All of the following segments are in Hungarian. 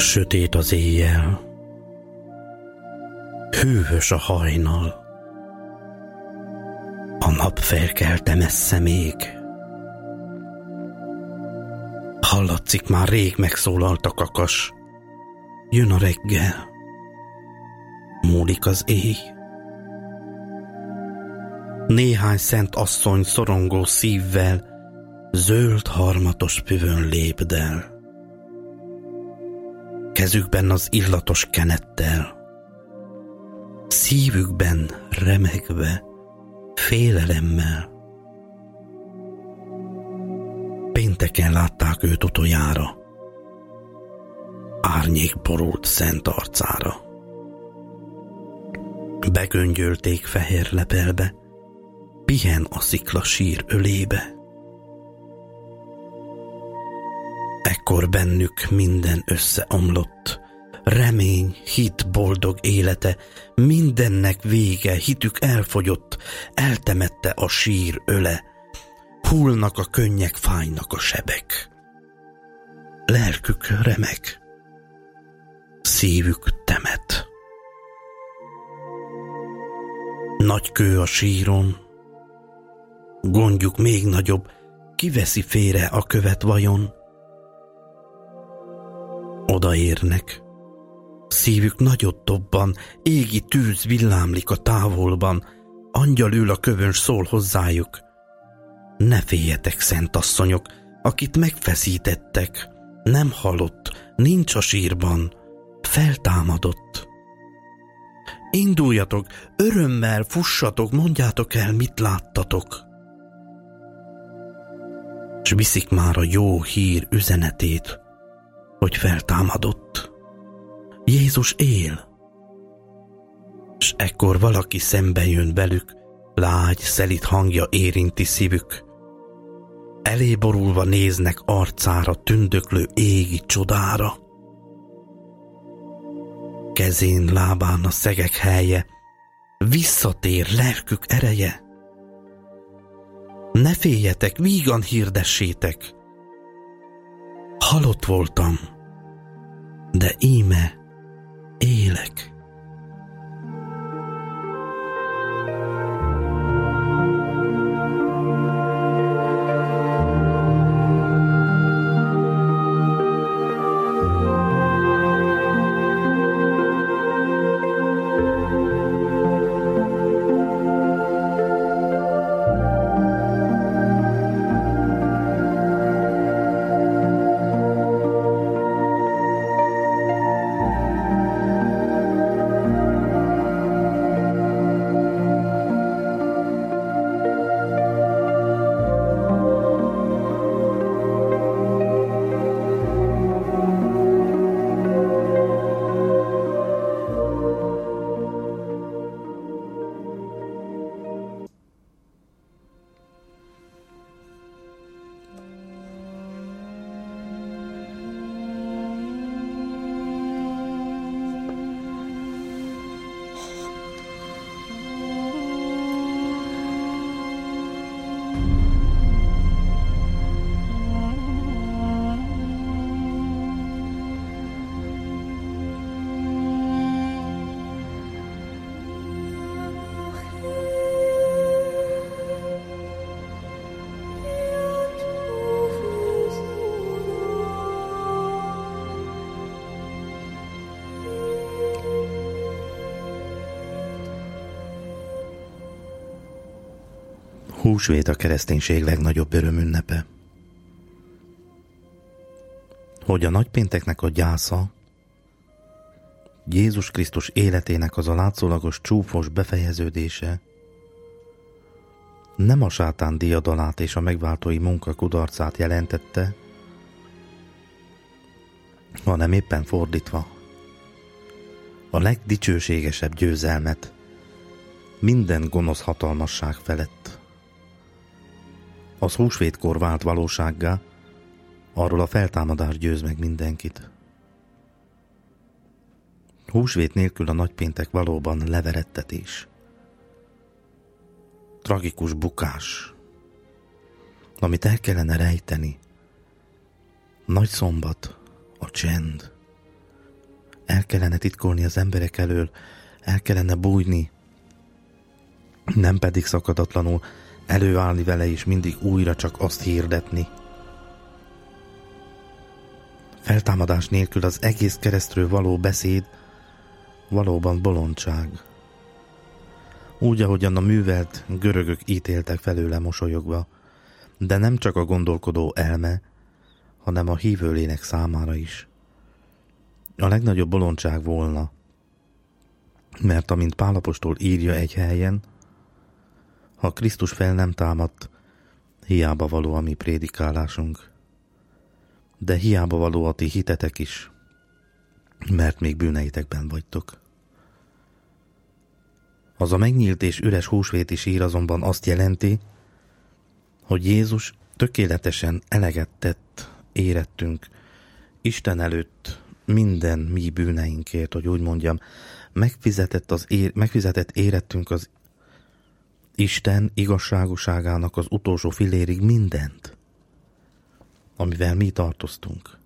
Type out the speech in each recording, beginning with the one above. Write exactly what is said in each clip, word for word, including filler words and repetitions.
Sötét az éjjel, hűvös a hajnal, a nap felkelte messze még. Hallatszik, már rég megszólalt a kakas, jön a reggel, múlik az éj. Néhány szent asszony szorongó szívvel zöld harmatos püvön lépdel. Kezükben az illatos kenettel, szívükben remegve, félelemmel. Pénteken látták őt utoljára, árnyék borult szent arcára. Begöngyölték fehér lepelbe, pihen a szikla sír ölébe. Ekkor bennük minden összeomlott, remény, hit, boldog élete, mindennek vége, hitük elfogyott, eltemette a sír öle, hullnak a könnyek, fájnak a sebek. Lelkük remeg, szívük temet. Nagy kő a síron, gondjuk még nagyobb, kiveszi félre a követ vajon? Odaérnek, szívük nagyot dobban, égi tűz villámlik a távolban, angyal ül a kövön, szól hozzájuk. Ne féljetek, szent asszonyok, akit megfeszítettek, nem halott, nincs a sírban, feltámadott. Induljatok, örömmel fussatok, mondjátok el, mit láttatok. S viszik már a jó hír üzenetét, hogy feltámadott. Jézus él. S ekkor valaki szembe jön velük, lágy, szelíd hangja érinti szívük. Elé borulva néznek arcára, tündöklő égi csodára. Kezén, lábán a szegek helye, visszatér lelkük ereje. Ne féljetek, vígan hirdessétek. Halott voltam, de íme élek. Húsvét a kereszténység legnagyobb örömünnepe. Hogy a nagypénteknek a gyásza, Jézus Krisztus életének az a látszólagos csúfos befejeződése nem a sátán diadalát és a megváltói munka kudarcát jelentette, hanem éppen fordítva a legdicsőségesebb győzelmet minden gonosz hatalmasság felett. Az húsvétkor vált valósággá, arról a feltámadás győz meg mindenkit. Húsvét nélkül a nagypéntek valóban leverettetés. Tragikus bukás, amit el kellene rejteni. Nagy szombat, a csend, el kellene titkolni az emberek elől, el kellene bújni, nem pedig szakadatlanul előállni vele és mindig újra csak azt hirdetni. Feltámadás nélkül az egész keresztről való beszéd valóban bolondság. Úgy, ahogyan a művelt görögök ítéltek felőle mosolyogva, de nem csak a gondolkodó elme, hanem a hívő lélek számára is. A legnagyobb bolondság volna, mert amint Pál apostol írja egy helyen, ha Krisztus fel nem támadt, hiába való a mi prédikálásunk, de hiába való a ti hitetek is, mert még bűneitekben vagytok. Az a megnyílt és üres húsvéti sír azonban azt jelenti, hogy Jézus tökéletesen eleget tett érettünk Isten előtt minden mi bűneinkért, hogy úgy mondjam, megfizetett, az é- megfizetett érettünk az Isten igazságoságának az utolsó filérig mindent, amivel mi tartoztunk.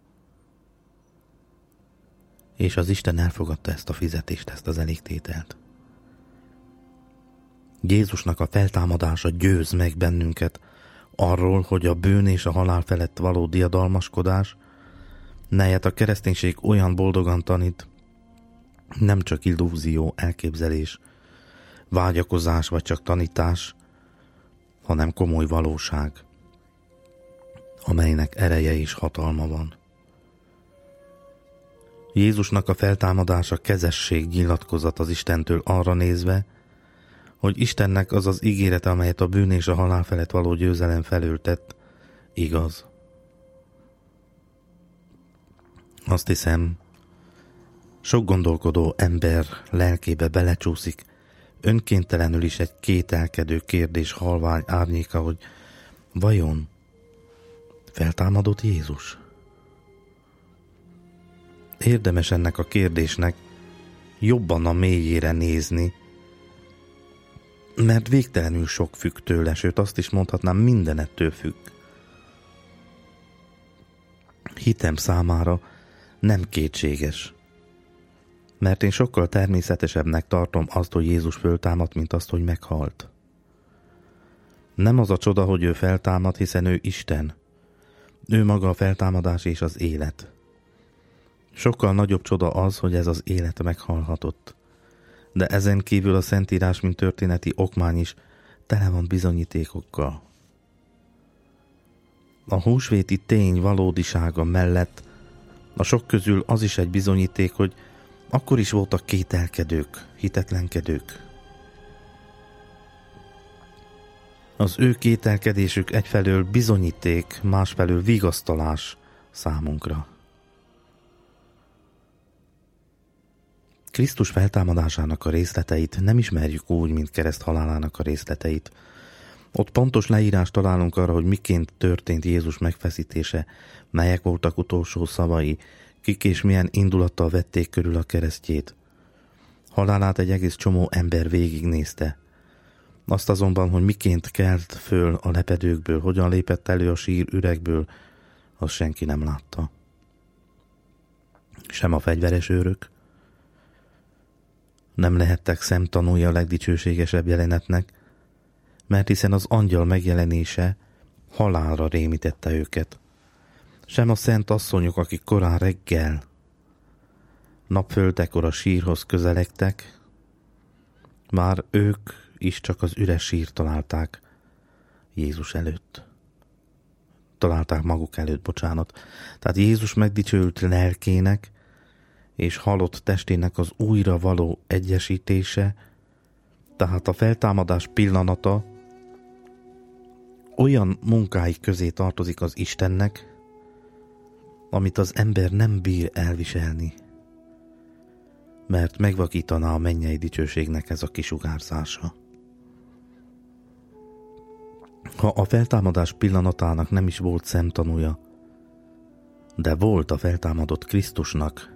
És az Isten elfogadta ezt a fizetést, ezt az elégtételt. Jézusnak a feltámadása győz meg bennünket arról, hogy a bűn és a halál felett való diadalmaskodás, melyet a kereszténység olyan boldogan tanít, nem csak illúzió, elképzelés, vágyakozás vagy csak tanítás, hanem komoly valóság, amelynek ereje és hatalma van. Jézusnak a feltámadása kezesség nyilatkozat az Istentől arra nézve, hogy Istennek az az ígérete, amelyet a bűn és a halál felett való győzelem felől tett, igaz. Azt hiszem, sok gondolkodó ember lelkébe belecsúszik, önkéntelenül is egy kételkedő kérdés halvány árnyéka, hogy vajon feltámadott Jézus? Érdemes ennek a kérdésnek jobban a mélyére nézni, mert végtelenül sok függ tőle, sőt azt is mondhatnám, mindenettől függ. Hitem számára nem kétséges, mert én sokkal természetesebbnek tartom azt, hogy Jézus föltámadt, mint azt, hogy meghalt. Nem az a csoda, hogy ő feltámad, hiszen ő Isten. Ő maga a feltámadás és az élet. Sokkal nagyobb csoda az, hogy ez az élet meghalhatott. De ezen kívül a Szentírás, mint történeti okmány is tele van bizonyítékokkal. A húsvéti tény valódisága mellett a sok közül az is egy bizonyíték, hogy akkor is voltak kételkedők, hitetlenkedők. Az ő kételkedésük egyfelől bizonyíték, másfelől vigasztalás számunkra. Krisztus feltámadásának a részleteit nem ismerjük úgy, mint kereszt halálának a részleteit. Ott pontos leírást találunk arra, hogy miként történt Jézus megfeszítése, melyek voltak utolsó szavai, kik és milyen indulattal vették körül a keresztjét. Halálát egy egész csomó ember végignézte. Azt azonban, hogy miként kelt föl a lepedőkből, hogyan lépett elő a sír üregből, azt senki nem látta. Sem a fegyveres őrök. Nem lehettek szemtanúi a legdicsőségesebb jelenetnek, mert hiszen az angyal megjelenése halálra rémítette őket. Sem a szent asszonyok, akik korán reggel napföldekor a sírhoz közelegtek, már ők is csak az üres sírt találták Jézus előtt. Találták maguk előtt, bocsánat. Tehát Jézus megdicsőült lelkének és halott testének az újra való egyesítése, tehát a feltámadás pillanata olyan munkái közé tartozik az Istennek, amit az ember nem bír elviselni, mert megvakítaná a mennyei dicsőségnek ez a kisugárzása. Ha a feltámadás pillanatának nem is volt szemtanúja, de volt a feltámadott Krisztusnak,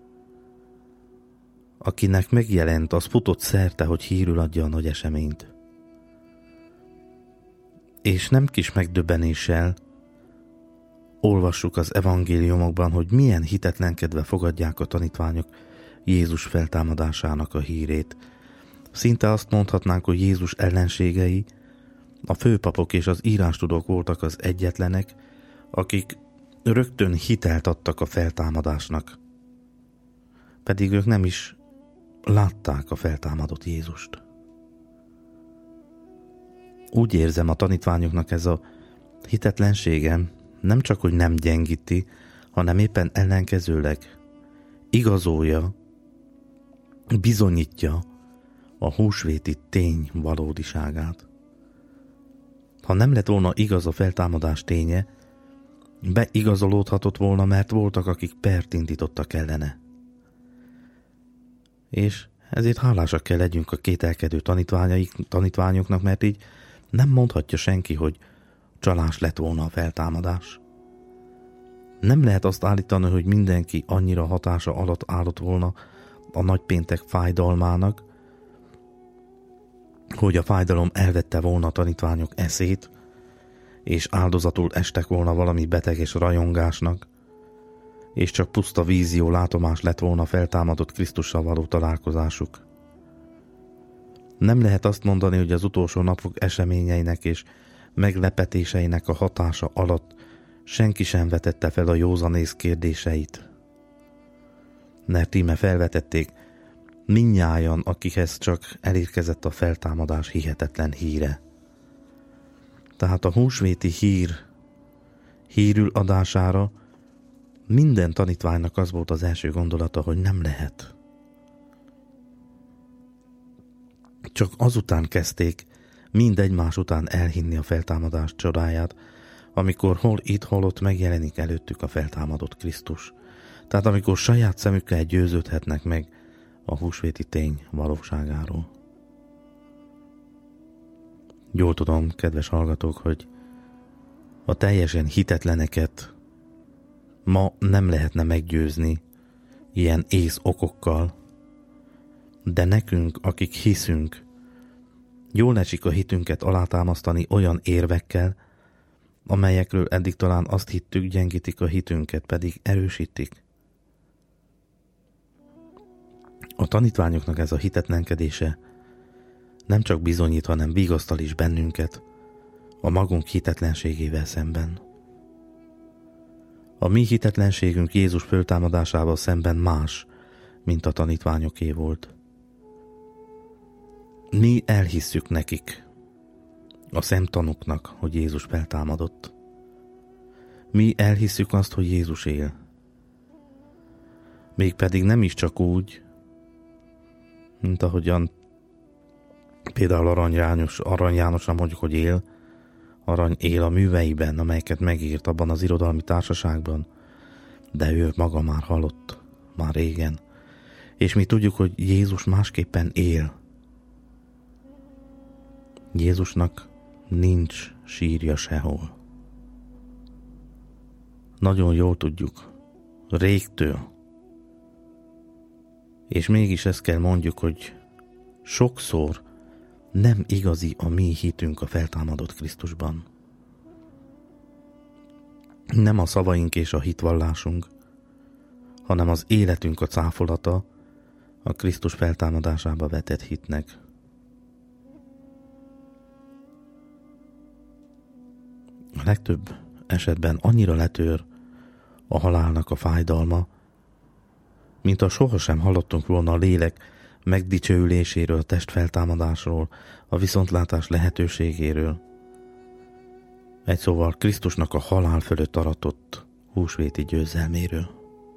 akinek megjelent, az futott szerte, hogy hírül adja a nagy eseményt. És nem kis megdöbbenéssel olvassuk az evangéliumokban, hogy milyen hitetlenkedve fogadják a tanítványok Jézus feltámadásának a hírét. Szinte azt mondhatnánk, hogy Jézus ellenségei, a főpapok és az írástudók voltak az egyetlenek, akik rögtön hitelt adtak a feltámadásnak. Pedig ők nem is látták a feltámadott Jézust. Úgy érzem, a tanítványoknak ez a hitetlensége nem csak, hogy nem gyengíti, hanem éppen ellenkezőleg igazolja, bizonyítja a húsvéti tény valódiságát. Ha nem lett volna igaz a feltámadás ténye, beigazolódhatott volna, mert voltak, akik pert indítottak ellene. És ezért hálásak kell legyünk a kételkedő tanítványoknak, mert így nem mondhatja senki, hogy csalás lett volna a feltámadás. Nem lehet azt állítani, hogy mindenki annyira hatása alatt állott volna a nagypéntek fájdalmának, hogy a fájdalom elvette volna a tanítványok eszét, és áldozatul estek volna valami beteges rajongásnak, és csak puszta vízió látomás lett volna feltámadott Krisztussal való találkozásuk. Nem lehet azt mondani, hogy az utolsó napok eseményeinek és meglepetéseinek a hatása alatt senki sem vetette fel a józanész kérdéseit. Mert íme felvetették mindnyájan, akihez csak elérkezett a feltámadás hihetetlen híre. Tehát a húsvéti hír hírül adására minden tanítványnak az volt az első gondolata, hogy nem lehet. Csak azután kezdték mind egymás után elhinni a feltámadás csodáját, amikor hol itt, hol ott megjelenik előttük a feltámadott Krisztus. Tehát amikor saját szemükkel győződhetnek meg a húsvéti tény valóságáról. Jól tudom, kedves hallgatók, hogy a teljesen hitetleneket ma nem lehetne meggyőzni ilyen ész okokkal, de nekünk, akik hiszünk, jól esik a hitünket alátámasztani olyan érvekkel, amelyekről eddig talán azt hittük, gyengítik a hitünket, pedig erősítik. A tanítványoknak ez a hitetlenkedése nem csak bizonyít, hanem vigasztal is bennünket a magunk hitetlenségével szemben. A mi hitetlenségünk Jézus föltámadásával szemben más, mint a tanítványoké volt. Mi elhisszük nekik, a szemtanúknak, hogy Jézus feltámadott. Mi elhisszük azt, hogy Jézus él. Mégpedig nem is csak úgy, mint ahogyan például Arany János, Arany Jánosra mondjuk, hogy él, Arany él a műveiben, amelyeket megírt abban az irodalmi társaságban, de ő maga már halott, már régen. És mi tudjuk, hogy Jézus másképpen él. Jézusnak nincs sírja sehol. Nagyon jól tudjuk, régtől. És mégis ezt kell mondjuk, hogy sokszor nem igazi a mi hitünk a feltámadott Krisztusban. Nem a szavaink és a hitvallásunk, hanem az életünk a cáfolata a Krisztus feltámadásába vetett hitnek. A legtöbb esetben annyira letör a halálnak a fájdalma, mint a sohasem hallottunk volna a lélek megdicsőüléséről, a testfeltámadásról, a viszontlátás lehetőségéről. Egy szóval Krisztusnak a halál fölött aratott húsvéti győzelméről.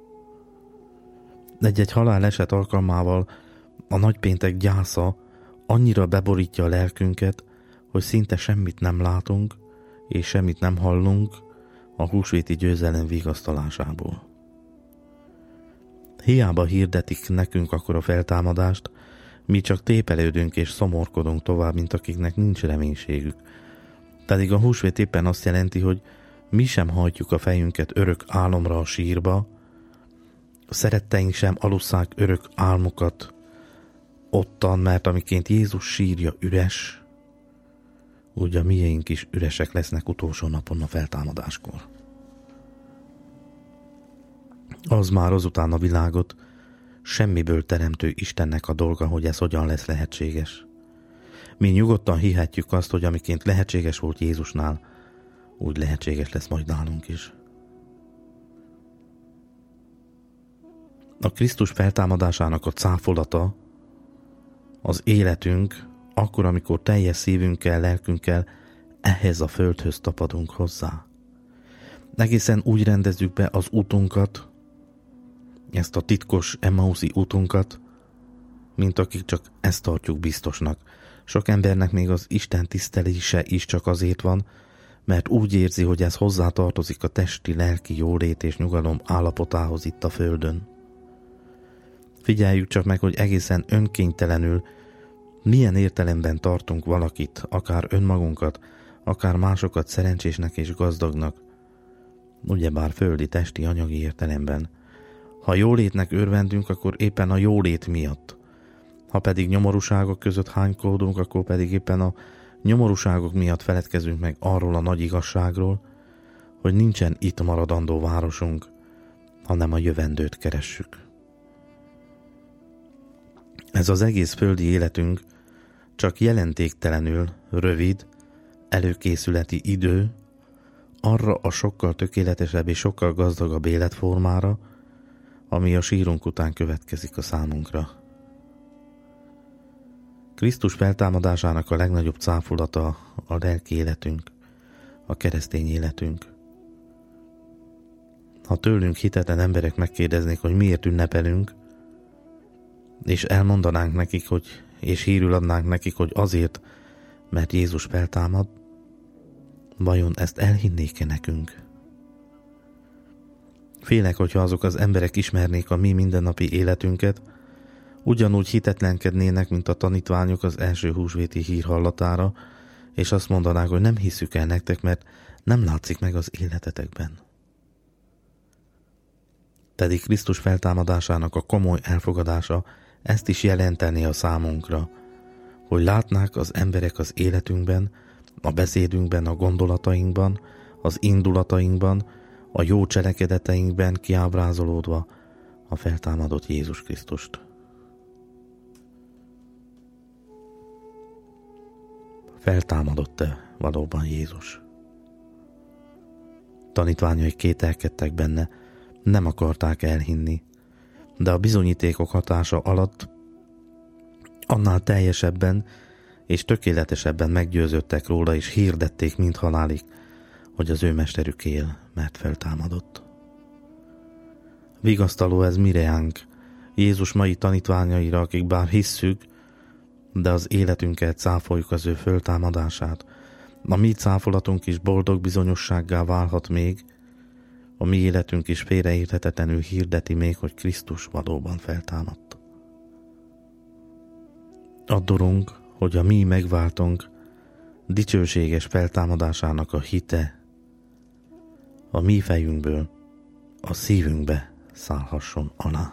Egy-egy haláleset alkalmával a nagypéntek gyásza annyira beborítja a lelkünket, hogy szinte semmit nem látunk, és semmit nem hallunk a húsvéti győzelem vigasztalásából. Hiába hirdetik nekünk akkor a feltámadást, mi csak tépelődünk és szomorkodunk tovább, mint akiknek nincs reménységük. Pedig a húsvét éppen azt jelenti, hogy mi sem hajtjuk a fejünket örök álomra a sírba, a szeretteink sem alusszák örök álmukat ottan, mert amiként Jézus sírja üres, úgy a miénk is üresek lesznek utolsó napon a feltámadáskor. Az már azután a világot semmiből teremtő Istennek a dolga, hogy ez hogyan lesz lehetséges. Mi nyugodtan hihetjük azt, hogy amiként lehetséges volt Jézusnál, úgy lehetséges lesz majd nálunk is. A Krisztus feltámadásának a cáfolata az életünk, akkor, amikor teljes szívünkkel, lelkünkkel ehhez a földhöz tapadunk hozzá. Egészen úgy rendezzük be az utunkat, ezt a titkos Emmauszi utunkat, mint akik csak ezt tartjuk biztosnak. Sok embernek még az Isten tisztelése is csak azért van, mert úgy érzi, hogy ez hozzátartozik a testi, lelki jólét és nyugalom állapotához itt a földön. Figyeljük csak meg, hogy egészen önkénytelenül milyen értelemben tartunk valakit, akár önmagunkat, akár másokat szerencsésnek és gazdagnak, ugyebár földi, testi, anyagi értelemben. Ha jólétnek örvendünk, akkor éppen a jólét miatt. Ha pedig nyomorúságok között hánykódunk, akkor pedig éppen a nyomorúságok miatt feledkezünk meg arról a nagy igazságról, hogy nincsen itt maradandó városunk, hanem a jövendőt keressük. Ez az egész földi életünk csak jelentéktelenül rövid, előkészületi idő arra a sokkal tökéletesebb és sokkal gazdagabb életformára, ami a sírunk után következik a számunkra. Krisztus feltámadásának a legnagyobb cáfolata a lelki életünk, a keresztény életünk. Ha tőlünk hitetlen emberek megkérdeznék, hogy miért ünnepelünk, és elmondanánk nekik, hogy, és hírül adnánk nekik, hogy azért, mert Jézus feltámad, vajon ezt elhinnék-e nekünk? Félek, hogyha azok az emberek ismernék a mi mindennapi életünket, ugyanúgy hitetlenkednének, mint a tanítványok az első húsvéti hír hallatára, és azt mondanák, hogy nem hisszük el nektek, mert nem látszik meg az életetekben. Pedig Krisztus feltámadásának a komoly elfogadása ezt is jelenteni a számunkra, hogy látnák az emberek az életünkben, a beszédünkben, a gondolatainkban, az indulatainkban, a jó cselekedeteinkben kiábrázolódva a feltámadott Jézus Krisztust. Feltámadott-e valóban Jézus? Tanítványai kételkedtek benne, nem akarták elhinni, de a bizonyítékok hatása alatt annál teljesebben és tökéletesebben meggyőződtek róla, és hirdették mind halálig, hogy az ő mesterük él, mert feltámadott. Vigasztaló ez mireánk, Jézus mai tanítványaira, akik bár hisszük, de az életünket cáfoljuk az ő föltámadását. A mi cáfolatunk is boldog bizonyossággá válhat még, a mi életünk is félreérthetetlenül hirdeti még, hogy Krisztus valóban feltámadt. Addurunk, hogy a mi megváltunk dicsőséges feltámadásának a hite a mi fejünkből a szívünkbe szállhasson alá.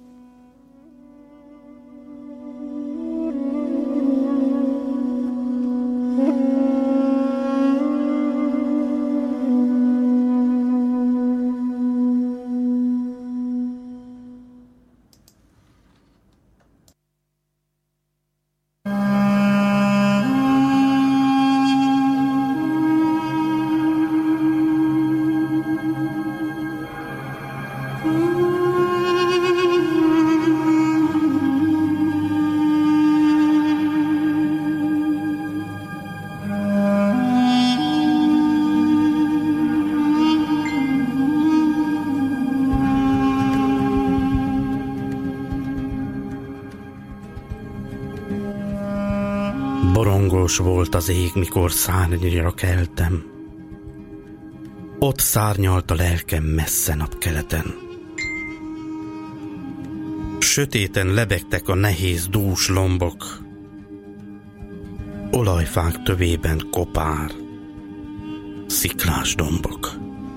Borongós volt az ég, mikor szárnyra keltem. Ott szárnyalt a lelkem messze napkeleten. Sötéten lebegtek a nehéz dús lombok, olajfák tövében kopár, sziklás dombok.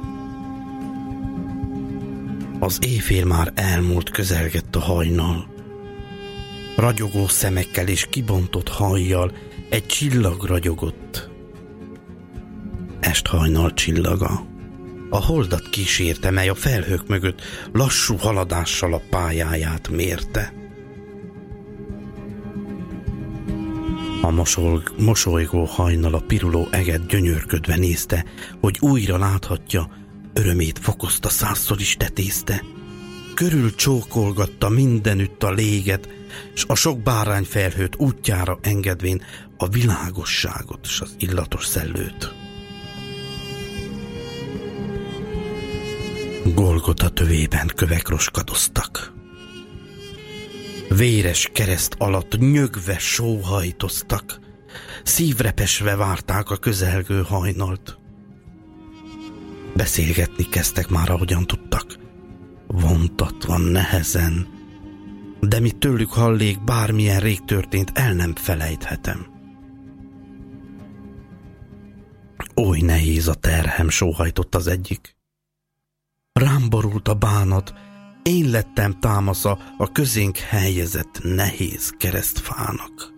Az éjfél már elmúlt, közelgett a hajnal. Ragyogó szemekkel és kibontott hajjal egy csillag ragyogott. Esthajnal csillaga. A holdat kísérte, mely a felhők mögött lassú haladással a pályáját mérte. A mosolg, mosolygó hajnal a piruló eget gyönyörködve nézte, hogy újra láthatja, örömét fokozta, százszor is tetézte. Körül csókolgatta mindenütt a léget, s a sok bárányfelhőt útjára engedvén a világosságot s az illatos szellőt. Golgota tövében kövek roskadoztak. Véres kereszt alatt nyögve sóhajtoztak, szívrepesve várták a közelgő hajnalt. Beszélgetni kezdtek már, ahogyan tudtak, vontatva, nehezen, de mi tőlük hallék, bármilyen rég történt, el nem felejthetem. Oly nehéz a terhem, sóhajtott az egyik. Rám borult a bánat, én lettem támasza a közénk helyezett nehéz keresztfának.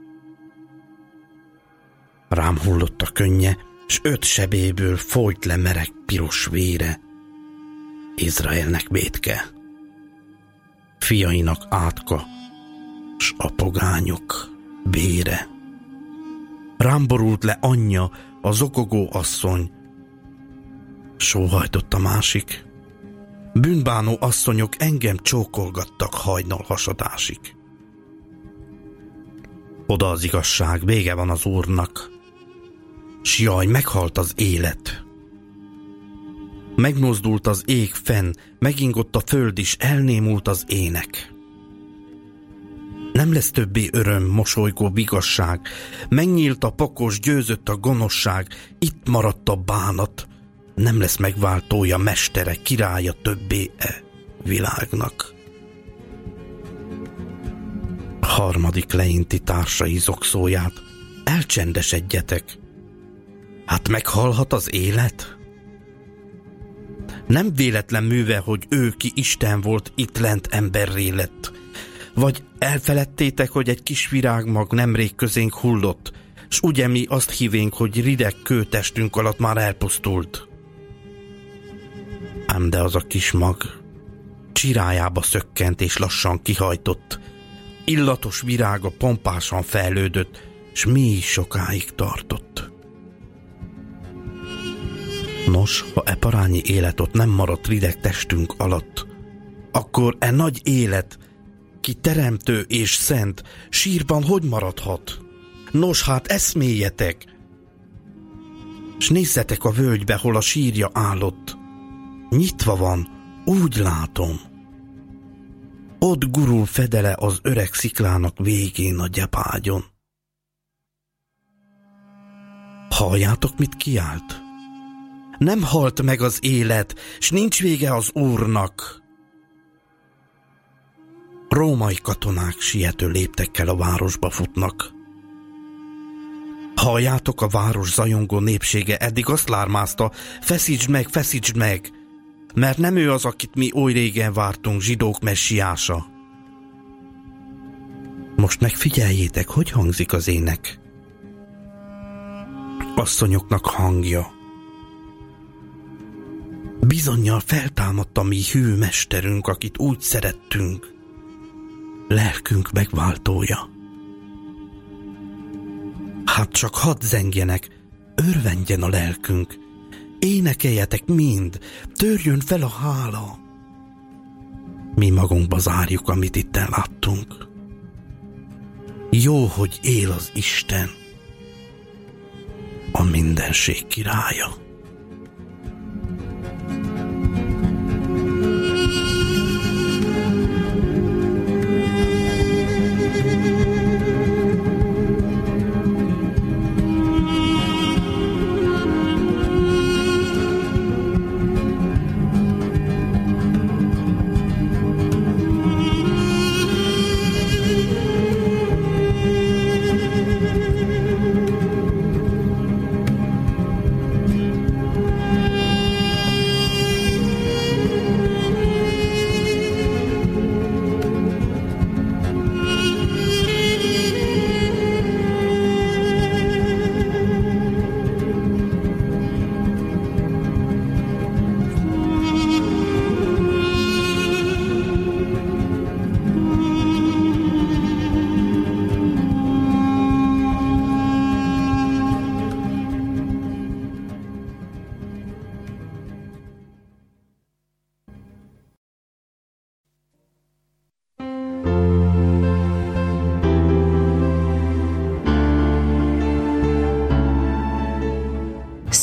Rám hullott a könnye, s öt sebéből folyt le mereg piros vére. Izraelnek vétke, fiainak átka, s a pogányok bére. Rám borult le anyja, a zokogó asszony, sóhajtott a másik. Bűnbánó asszonyok engem csókolgattak hajnal hasadásig. Oda az igazság, vége van az Úrnak, s jaj, meghalt az élet. Megmozdult az ég fenn, megingott a föld is, elnémult az ének. Nem lesz többé öröm, mosolygó igazság, megnyílt a pokos, győzött a gonoszság, itt maradt a bánat, nem lesz megváltója, mestere, királya többé e világnak. Harmadik leinti társai zokszóját, elcsendesedjetek, hát meghalhat az élet? Nem véletlen műve, hogy ő, ki Isten volt, itt lent emberré lett. Vagy elfeledtétek, hogy egy kis virágmag nemrég közénk hullott, s ugye mi azt hívénk, hogy rideg kőtestünk alatt már elpusztult. Ám de az a kis mag csirájába szökkent és lassan kihajtott, illatos virága pompásan fejlődött, s mi sokáig tartott. Nos, ha e parányi élet ott nem maradt rideg testünk alatt, akkor e nagy élet, ki teremtő és szent, sírban hogy maradhat? Nos, hát eszméljetek, s nézzetek a völgybe, hol a sírja állott. Nyitva van, úgy látom. Ott gurul fedele az öreg sziklának végén a gyepágyon. Halljátok, mit kiált? Nem halt meg az élet, s nincs vége az Úrnak. Római katonák siető léptekkel a városba futnak. Halljátok, a város zajongó népsége eddig azt lármázta, feszítsd meg, feszítsd meg, mert nem ő az, akit mi oly régen vártunk, zsidók messiása. Most megfigyeljétek, hogy hangzik az ének. Asszonyoknak hangja. Bizonnyal feltámadt a mi hű mesterünk, akit úgy szerettünk, lelkünk megváltója. Hát csak hadd zengjenek, örvendjen a lelkünk, énekeljetek mind, törjön fel a hála. Mi magunkba zárjuk, amit itten láttunk. Jó, hogy él az Isten, a mindenség királya.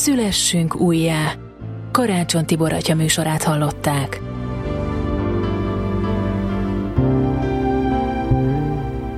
Szülessünk újjá. Karácsony Tibor atya műsorát hallották.